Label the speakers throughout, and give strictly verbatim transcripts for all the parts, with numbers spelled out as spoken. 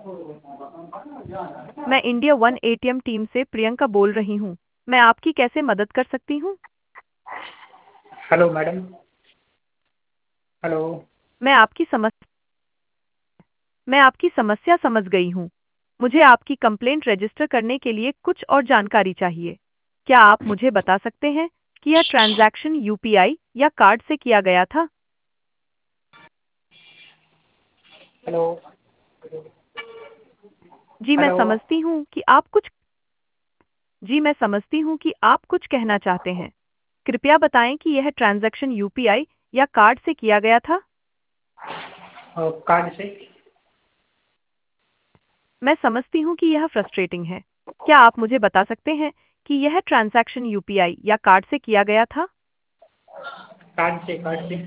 Speaker 1: मैं India one ATM team से प्रियंका बोल रही हूँ। मैं आपकी कैसे मदद कर सकती हूँ?
Speaker 2: Hello madam. हेलो।
Speaker 1: मैं आपकी समझ मैं आपकी समस्या समझ गई हूँ। मुझे आपकी कंप्लेंट रजिस्टर करने के लिए कुछ और जानकारी चाहिए। क्या आप मुझे बता सकते हैं कि यह ट्रांजैक्शन यूपीआई या कार्ड से किया गया था?
Speaker 2: हेलो।
Speaker 1: जी मैं
Speaker 2: हेलो।
Speaker 1: समझती हूँ कि आप कुछ जी मैं समझती हूँ कि आप कुछ कहना चाहते हैं। कृपया बताएं कि यह ट्रांजैक्शन यूपीआई या कार्ड से किया गया था?
Speaker 2: अ, कार्ड से।
Speaker 1: मैं समझती हूँ कि यह फ्रस्ट्रेटिंग है। क्या आप मुझे बता सकते हैं कि यह ट्रांजैक्शन यूपीआई या कार्ड से किया गया था?
Speaker 2: कार्ड से कार्ड से।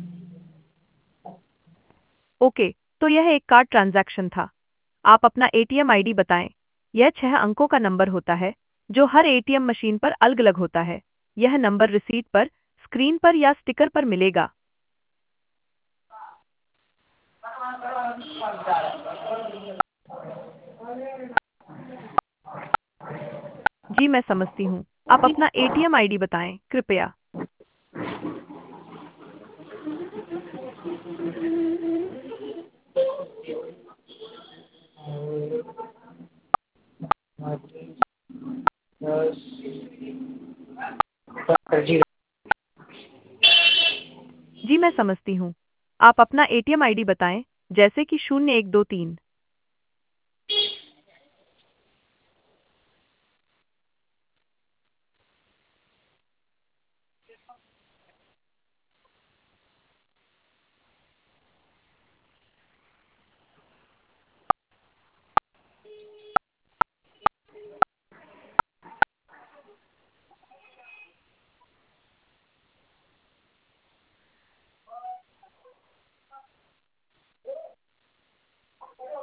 Speaker 1: ओके, तो यह एक कार्ड ट्रांजैक्शन था। आप अपना एटीएम आईडी बताएं। यह छह अंकों का नंबर होता है, जो हर एटीएम मशीन पर अलग-अलग होता है। यह नंबर रिसीट पर, स्क्रीन पर या स्टिकर पर मिलेगा। जी मैं समझती हूँ। आप अपना एटीएम आईडी बताएं, कृपया।
Speaker 2: जी।
Speaker 1: जी मैं समझती हूँ। आप अपना एटीएम आईडी बताएं, जैसे कि शून्य एक दो तीन।